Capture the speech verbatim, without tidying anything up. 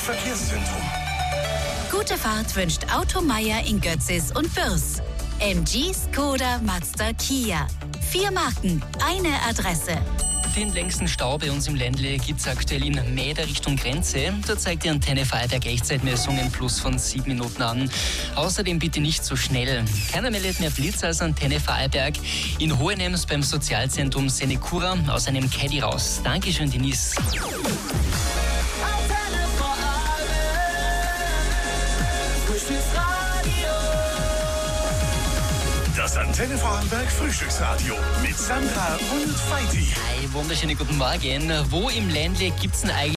Verkehrszentrum. Gute Fahrt wünscht Automeier in Götzis und Bürs. M G, Skoda, Mazda, Kia. Vier Marken, eine Adresse. Den längsten Stau bei uns im Ländle gibt es aktuell in Mäder Richtung Grenze. Da zeigt die Antenne Vorarlberg Echtzeitmessung ein Plus von sieben Minuten an. Außerdem bitte nicht so schnell. Keiner meldet mehr Blitz als Antenne Vorarlberg. In Hohenems beim Sozialzentrum Senecura aus einem Caddy raus. Dankeschön, Denise. Das Antenne Vorarlberg Frühstücksradio mit Sandra und Feiti. Hi, wunderschönen guten Morgen. Wo im Ländle gibt's denn eigentlich